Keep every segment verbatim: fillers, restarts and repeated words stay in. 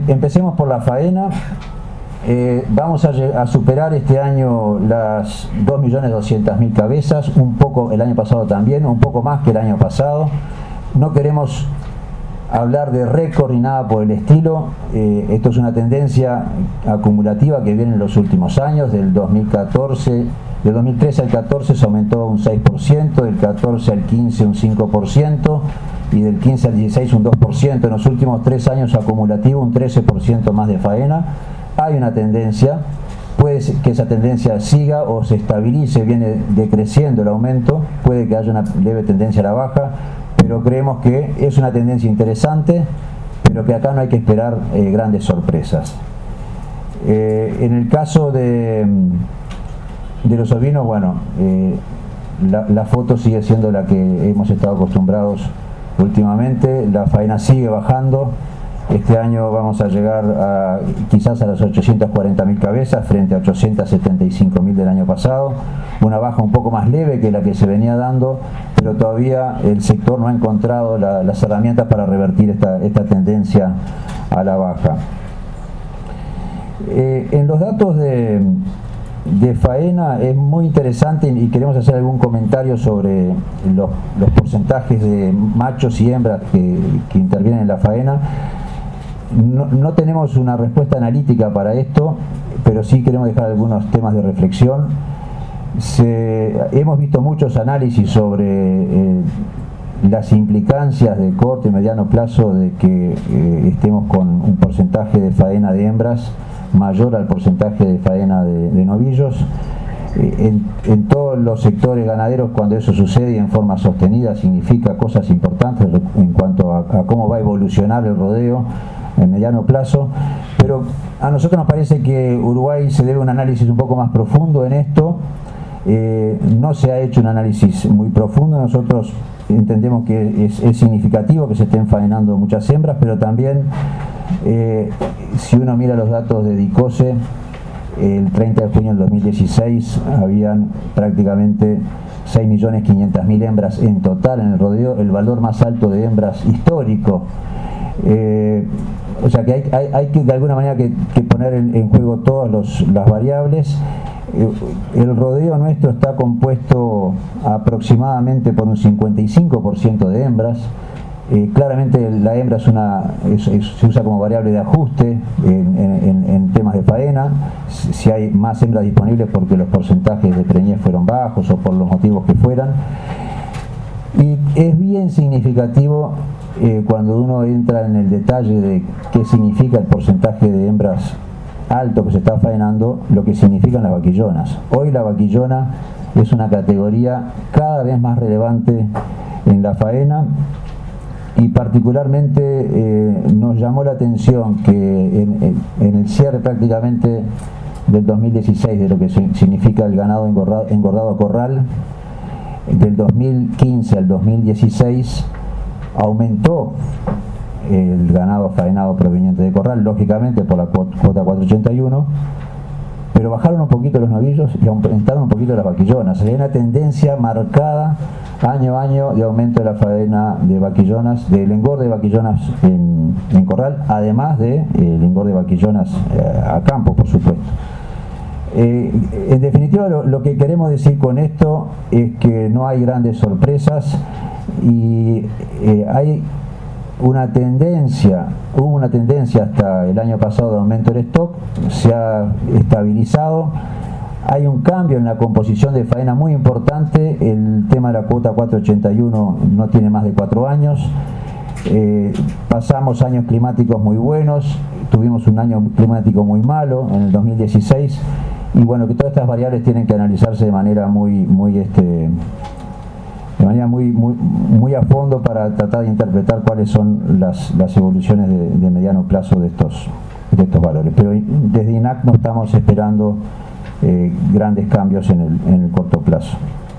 Empecemos por la faena. Eh, vamos a, a superar este año las dos millones doscientas mil cabezas, un poco el año pasado también, un poco más que el año pasado. No queremos hablar de récord ni nada por el estilo. Eh, esto es una tendencia acumulativa que viene en los últimos años. Del dos mil catorce, del dos mil trece al catorce se aumentó un seis por ciento, del catorce al quince un cinco por ciento y del quince al dieciséis un dos por ciento. En los últimos tres años acumulativo un trece por ciento más de faena. Hay una tendencia, puede que esa tendencia siga o se estabilice, viene decreciendo el aumento, puede que haya una leve tendencia a la baja, pero creemos que es una tendencia interesante, pero que acá no hay que esperar eh, grandes sorpresas. Eh, en el caso de, de los ovinos, bueno, eh, la, la foto sigue siendo la que hemos estado acostumbrados últimamente, la faena sigue bajando. Este año vamos a llegar a, quizás a las ochocientas cuarenta mil cabezas frente a ochocientas setenta y cinco mil del año pasado, una baja un poco más leve que la que se venía dando, pero todavía el sector no ha encontrado la, las herramientas para revertir esta, esta tendencia a la baja. Eh, en los datos de, de faena es muy interesante y queremos hacer algún comentario sobre los, los porcentajes de machos y hembras que, que intervienen en la faena. No, no tenemos una respuesta analítica para esto, pero sí queremos dejar algunos temas de reflexión. Se, hemos visto muchos análisis sobre eh, las implicancias de corto y mediano plazo de que eh, estemos con un porcentaje de faena de hembras mayor al porcentaje de faena de, de novillos. Eh, en, en todos los sectores ganaderos, cuando eso sucede en forma sostenida, significa cosas importantes en cuanto a, a cómo va a evolucionar el rodeo en mediano plazo, pero a nosotros nos parece que Uruguay se debe un análisis un poco más profundo en esto. Eh, no se ha hecho un análisis muy profundo. Nosotros entendemos que es, es significativo que se estén faenando muchas hembras, pero también eh, si uno mira los datos de DICOSE, el treinta de junio del dos mil dieciséis habían prácticamente seis millones quinientas mil hembras en total en el rodeo, el valor más alto de hembras histórico. Eh, o sea que hay, hay, hay que de alguna manera que, que poner en, en juego todas los, las variables. Eh, el rodeo nuestro está compuesto aproximadamente por un cincuenta y cinco por ciento de hembras. Eh, claramente la hembra es una, es, es, se usa como variable de ajuste en, en, en temas de faena. Si hay más hembras disponibles porque los porcentajes de preñez fueron bajos o por los motivos que fueran. Y es bien significativo eh, cuando uno entra en el detalle de qué significa el porcentaje de hembras alto que se está faenando, lo que significan las vaquillonas. Hoy la vaquillona es una categoría cada vez más relevante en la faena y particularmente eh, nos llamó la atención que en, en, en el cierre prácticamente del dos mil dieciséis de lo que significa el ganado engordado, engordado a corral, del dos mil quince al dos mil dieciséis aumentó el ganado faenado proveniente de corral, lógicamente por la cuota cuatrocientos ochenta y uno, pero bajaron un poquito los novillos y aumentaron un poquito las vaquillonas. Hay una tendencia marcada año a año de aumento de la faena de vaquillonas, del engorde de vaquillonas en, en corral, además del de, eh, engorde de vaquillonas eh, a campo, por supuesto. Eh, en definitiva, lo, lo que queremos decir con esto es que no hay grandes sorpresas y eh, hay una tendencia, hubo una tendencia hasta el año pasado de aumento del stock, se ha estabilizado, hay un cambio en la composición de faena muy importante, el tema de la cuota cuatrocientos ochenta y uno no tiene más de cuatro años, eh, pasamos años climáticos muy buenos, tuvimos un año climático muy malo en el dos mil dieciséis, y bueno, que todas estas variables tienen que analizarse de manera muy, muy este, de manera muy, muy, muy a fondo para tratar de interpretar cuáles son las, las evoluciones de, de mediano plazo de estos, de estos valores. Pero desde I N A C no estamos esperando eh, grandes cambios en el, en el corto plazo.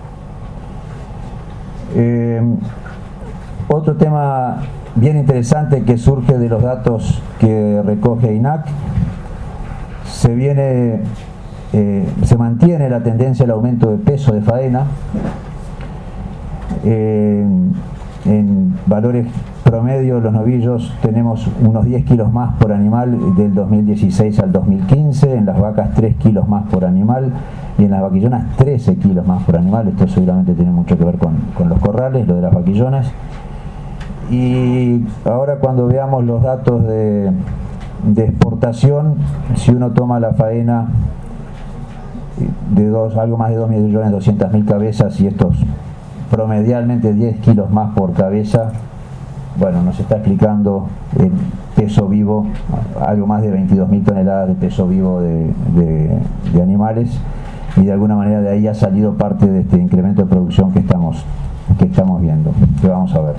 Eh, otro tema bien interesante que surge de los datos que recoge I N A C, se viene, eh, se mantiene la tendencia al aumento de peso de faena. Eh, en valores promedio los novillos tenemos unos diez kilos más por animal del dos mil dieciséis al dos mil quince, en las vacas tres kilos más por animal y en las vaquillonas trece kilos más por animal. Esto seguramente tiene mucho que ver con, con los corrales, lo de las vaquillonas. Y ahora cuando veamos los datos de, de exportación, si uno toma la faena de dos, algo más de dos millones doscientas mil cabezas y estos promedialmente diez kilos más por cabeza, bueno, nos está explicando el peso vivo, algo más de veintidós mil toneladas de peso vivo de, de, de animales, y de alguna manera de ahí ha salido parte de este incremento de producción que estamos, que estamos viendo, que vamos a ver.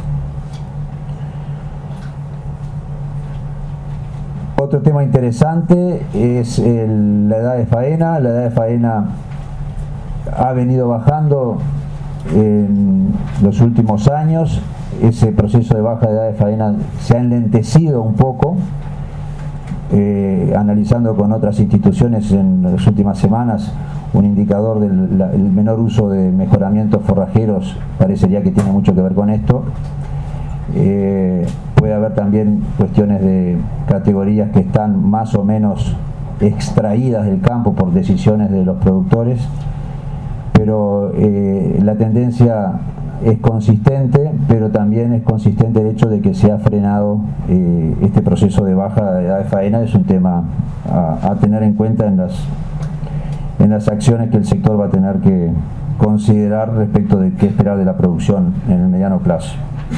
Otro tema interesante es el, la edad de faena. La edad de faena ha venido bajando en los últimos años. Ese proceso de baja de edad de faena se ha enlentecido un poco. Eh, analizando con otras instituciones en las últimas semanas, un indicador del la, el menor uso de mejoramientos forrajeros parecería que tiene mucho que ver con esto. Eh, puede haber también cuestiones de categorías que están más o menos extraídas del campo por decisiones de los productores, pero eh, la tendencia es consistente, pero también es consistente el hecho de que se ha frenado eh, este proceso de baja de edad de faena. Es un tema a, a tener en cuenta en las, en las acciones que el sector va a tener que considerar respecto de qué esperar de la producción en el mediano plazo.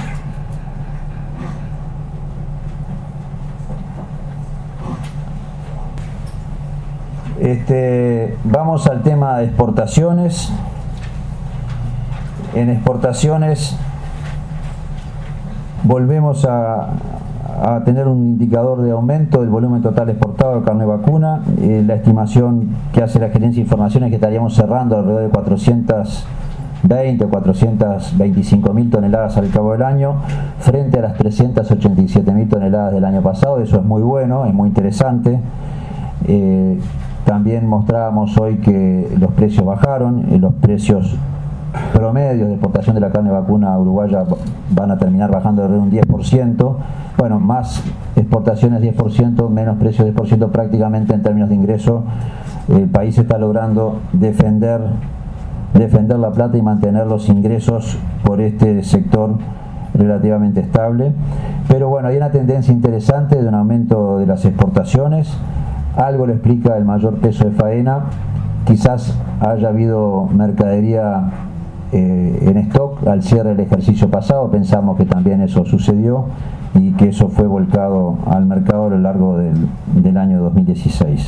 Este, vamos al tema de exportaciones. En exportaciones volvemos a, a tener un indicador de aumento del volumen total exportado de carne vacuna. Eh, la estimación que hace la Gerencia de Información es que estaríamos cerrando alrededor de cuatrocientas veinte o cuatrocientas veinticinco mil toneladas al cabo del año, frente a las trescientas ochenta y siete mil toneladas del año pasado. Eso es muy bueno, es muy interesante. Eh, También mostrábamos hoy que los precios bajaron, y los precios promedios de exportación de la carne vacuna uruguaya van a terminar bajando de un diez por ciento. Bueno, más exportaciones diez por ciento, menos precios diez por ciento, prácticamente en términos de ingreso. El país está logrando defender, defender la plata y mantener los ingresos por este sector relativamente estable. Pero bueno, hay una tendencia interesante de un aumento de las exportaciones. Algo lo explica el mayor peso de faena. Quizás haya habido mercadería eh, en stock al cierre del ejercicio pasado. Pensamos que también eso sucedió y que eso fue volcado al mercado a lo largo del, del año dos mil dieciséis.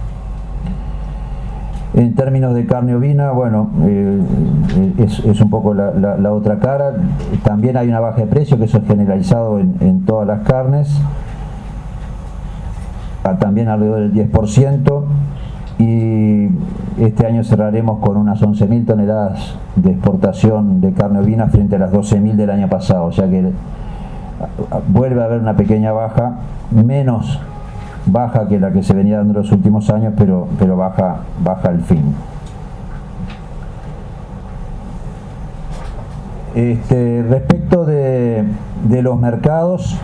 En términos de carne ovina, bueno, eh, es, es un poco la, la, la otra cara. También hay una baja de precio, que eso es generalizado en, en todas las carnes. También alrededor del diez por ciento, y este año cerraremos con unas once mil toneladas de exportación de carne ovina frente a las doce mil del año pasado, o sea que vuelve a haber una pequeña baja, menos baja que la que se venía dando en los últimos años, pero, pero baja, baja al fin. Este, respecto de, de los mercados,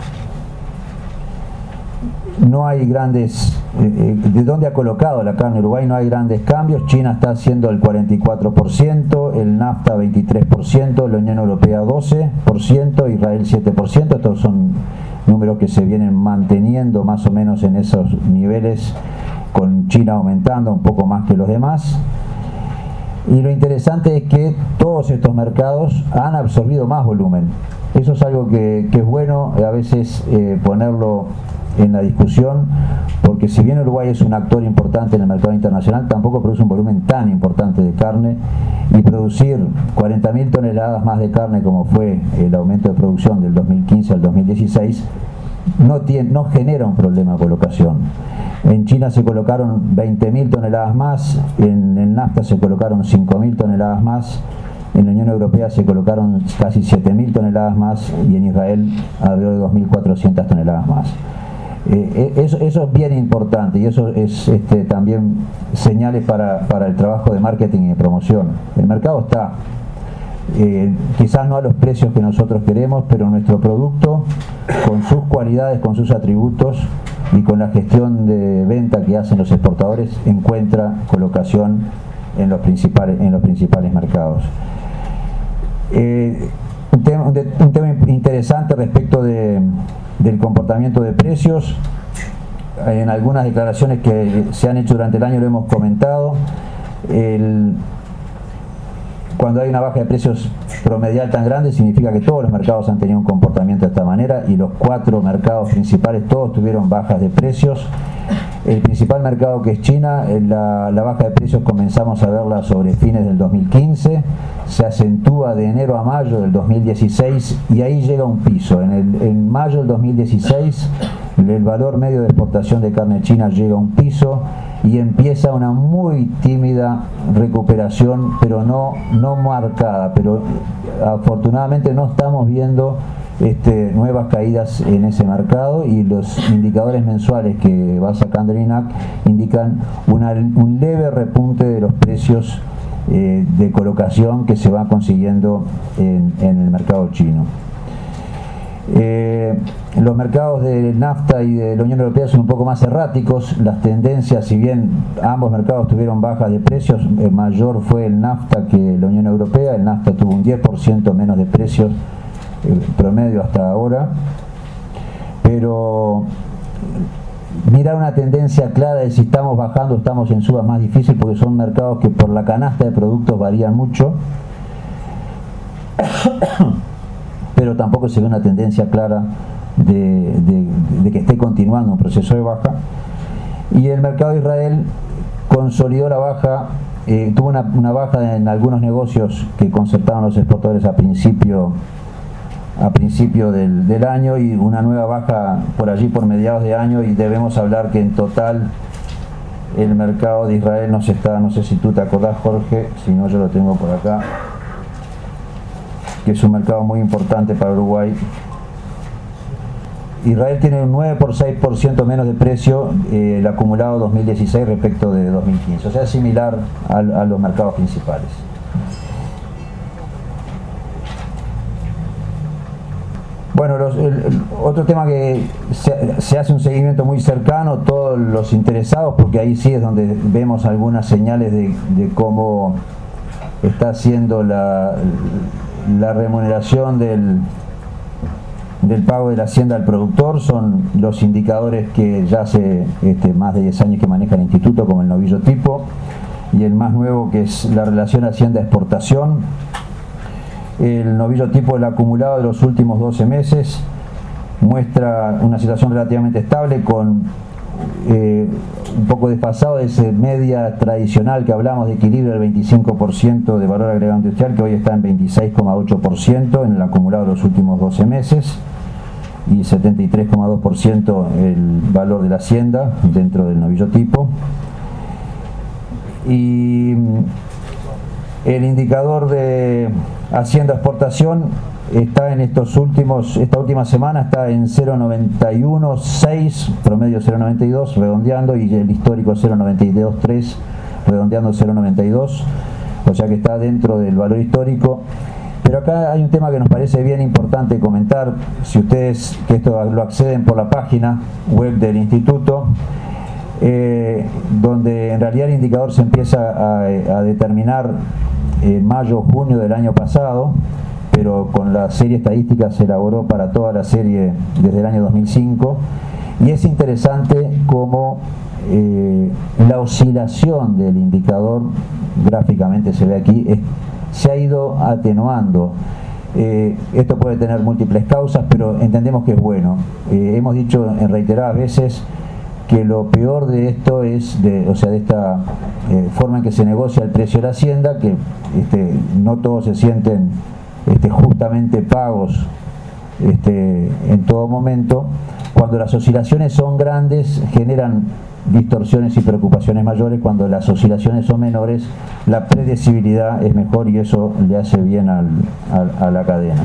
no hay grandes, eh, de dónde ha colocado la carne Uruguay, no hay grandes cambios. China está haciendo el cuarenta y cuatro por ciento, el NAFTA veintitrés por ciento, la Unión Europea doce por ciento, Israel siete por ciento. Estos son números que se vienen manteniendo más o menos en esos niveles, con China aumentando un poco más que los demás. Y lo interesante es que todos estos mercados han absorbido más volumen. Eso es algo que, que es bueno a veces eh, ponerlo en la discusión, porque si bien Uruguay es un actor importante en el mercado internacional, tampoco produce un volumen tan importante de carne, y producir cuarenta mil toneladas más de carne, como fue el aumento de producción del dos mil quince al dos mil dieciséis, no, tiene, no genera un problema de colocación. En China se colocaron veinte mil toneladas más, en el NAFTA se colocaron cinco mil toneladas más, en la Unión Europea se colocaron casi siete mil toneladas más, y en Israel alrededor de dos mil cuatrocientas toneladas más. Eh, eso, eso es bien importante, y eso es este, también señales para, para el trabajo de marketing y de promoción. El mercado está, eh, quizás no a los precios que nosotros queremos, pero nuestro producto, con sus cualidades, con sus atributos y con la gestión de venta que hacen los exportadores, encuentra colocación en los principales, en los principales mercados. Eh, un, tema, un tema interesante respecto de, del comportamiento de precios. En algunas declaraciones que se han hecho durante el año lo hemos comentado. El, cuando hay una baja de precios promedial tan grande, significa que todos los mercados han tenido un comportamiento de esta manera, y los cuatro mercados principales todos tuvieron bajas de precios. El principal mercado, que es China, la, la baja de precios comenzamos a verla sobre fines del dos mil quince, se acentúa de enero a mayo del dos mil dieciséis y ahí llega a un piso. En, el, en mayo del dos mil dieciséis el valor medio de exportación de carne china llega a un piso y empieza una muy tímida recuperación, pero no, no marcada, pero afortunadamente no estamos viendo Este, nuevas caídas en ese mercado, y los indicadores mensuales que va sacando el I N A C indican una, un leve repunte de los precios eh, de colocación que se va consiguiendo en, en el mercado chino. Eh, los mercados de NAFTA y de la Unión Europea son un poco más erráticos. Las tendencias, si bien ambos mercados tuvieron bajas de precios, eh, mayor fue el NAFTA que la Unión Europea. El NAFTA tuvo un diez por ciento menos de precios promedio hasta ahora, pero mirar una tendencia clara de si estamos bajando o estamos en subas más difícil, porque son mercados que por la canasta de productos varían mucho, pero tampoco se ve una tendencia clara de, de, de que esté continuando un proceso de baja. Y el mercado de Israel consolidó la baja, eh, tuvo una, una baja en algunos negocios que concertaron los exportadores a principio a principio del, del año, y una nueva baja por allí por mediados de año, y debemos hablar que en total el mercado de Israel nos está, no sé si tú te acordás, Jorge, si no yo lo tengo por acá, que es un mercado muy importante para Uruguay. Israel tiene un nueve por seis por ciento menos de precio eh, el acumulado dos mil dieciséis respecto de dos mil quince, o sea, similar a, a los mercados principales. Bueno, los, el, el, otro tema que se, se hace un seguimiento muy cercano, todos los interesados, porque ahí sí es donde vemos algunas señales de, de cómo está haciendo la, la remuneración del, del pago de la hacienda al productor, son los indicadores que ya hace este, más de diez años que maneja el instituto, como el novillo tipo, y el más nuevo, que es la relación hacienda-exportación. El novillo tipo del acumulado de los últimos doce meses muestra una situación relativamente estable, con eh, un poco desfasado de esa media tradicional que hablamos de equilibrio del veinticinco por ciento de valor agregado industrial, que hoy está en veintiséis coma ocho por ciento en el acumulado de los últimos doce meses, y setenta y tres coma dos por ciento el valor de la hacienda dentro del novillo tipo. Y el indicador de hacienda exportación está en estos últimos, esta última semana está en cero coma noventa y uno seis, promedio cero coma noventa y dos, redondeando, y el histórico cero coma noventa y dos tres, redondeando cero coma noventa y dos, o sea que está dentro del valor histórico. Pero acá hay un tema que nos parece bien importante comentar. Si ustedes, que esto lo acceden por la página web del instituto, eh, donde en realidad el indicador se empieza a, a determinar en mayo o junio del año pasado, pero con la serie estadística se elaboró para toda la serie desde el año dos mil cinco, y es interesante cómo eh, la oscilación del indicador, gráficamente se ve aquí, es, se ha ido atenuando. Eh, esto puede tener múltiples causas, pero entendemos que es bueno. Eh, hemos dicho en reiteradas veces que lo peor de esto es, de, o sea, de esta eh, forma en que se negocia el precio de la hacienda, que este, no todos se sienten este, justamente pagos este, en todo momento. Cuando las oscilaciones son grandes, generan distorsiones y preocupaciones mayores. Cuando las oscilaciones son menores, la predecibilidad es mejor, y eso le hace bien al, a, a la cadena.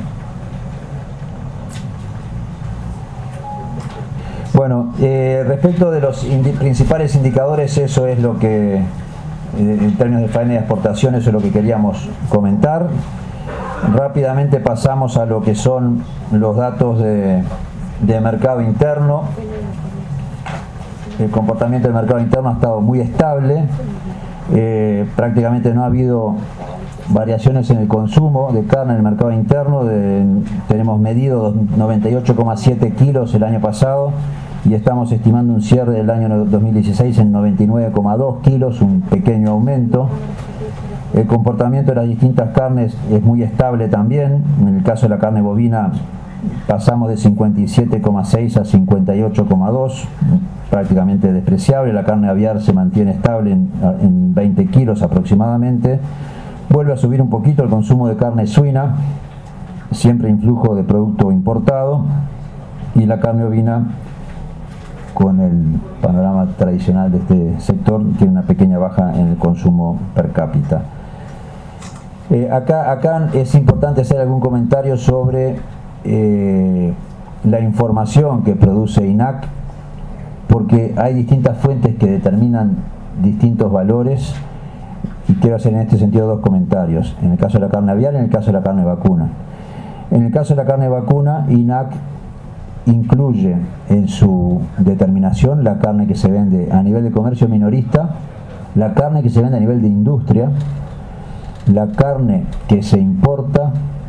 Bueno, eh, respecto de los indi principales indicadores, eso es lo que, eh, en términos de faena y exportación, eso es lo que queríamos comentar. Rápidamente pasamos a lo que son los datos de, de mercado interno. El comportamiento del mercado interno ha estado muy estable, eh, prácticamente no ha habido variaciones en el consumo de carne en el mercado interno. De, tenemos medido noventa y ocho coma siete kilos el año pasado y estamos estimando un cierre del año dos mil dieciséis en noventa y nueve coma dos kilos, un pequeño aumento. El comportamiento de las distintas carnes es muy estable también. En el caso de la carne bovina pasamos de cincuenta y siete coma seis a cincuenta y ocho coma dos, prácticamente despreciable. La carne aviar se mantiene estable en, en veinte kilos aproximadamente. Vuelve a subir un poquito el consumo de carne suina, siempre influjo de producto importado, y la carne ovina, con el panorama tradicional de este sector, tiene una pequeña baja en el consumo per cápita. Eh, acá, acá es importante hacer algún comentario sobre eh, la información que produce I N A C, porque hay distintas fuentes que determinan distintos valores, y quiero hacer en este sentido dos comentarios, en el caso de la carne aviar y en el caso de la carne vacuna. En el caso de la carne vacuna, I N A C incluye en su determinación la carne que se vende a nivel de comercio minorista, la carne que se vende a nivel de industria, la carne que se importa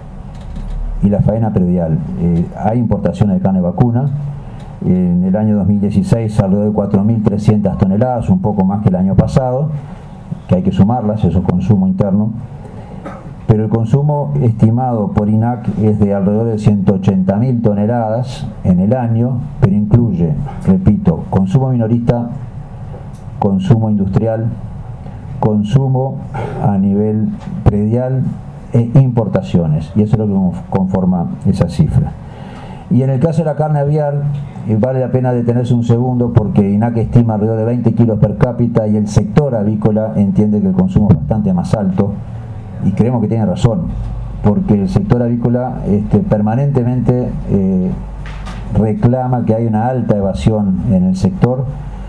y la faena predial. Eh, hay importaciones de carne vacuna. En el año dos mil dieciséis alrededor de cuatro mil trescientas toneladas, un poco más que el año pasado, que hay que sumarlas, eso es consumo interno. Pero el consumo estimado por I N A C es de alrededor de ciento ochenta mil toneladas en el año, pero incluye, repito, consumo minorista, consumo industrial, consumo a nivel predial e importaciones, y eso es lo que conforma esa cifra. Y en el caso de la carne aviar, eh, vale la pena detenerse un segundo, porque I N A C estima alrededor de veinte kilos per cápita y el sector avícola entiende que el consumo es bastante más alto, y creemos que tiene razón, porque el sector avícola este, permanentemente eh, reclama que hay una alta evasión en el sector,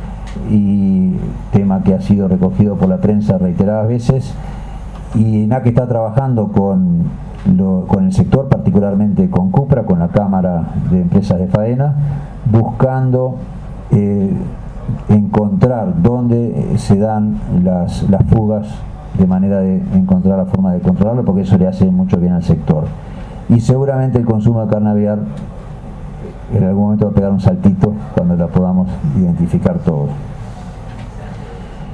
y tema que ha sido recogido por la prensa reiteradas veces, y I N A C está trabajando con, lo, con el sector, particularmente con CUPRA, con la Cámara de Empresas de Faena, buscando eh, encontrar dónde se dan las, las fugas, de manera de encontrar la forma de controlarlo, porque eso le hace mucho bien al sector. Y seguramente el consumo de carne aviar en algún momento va a pegar un saltito cuando la podamos identificar todos.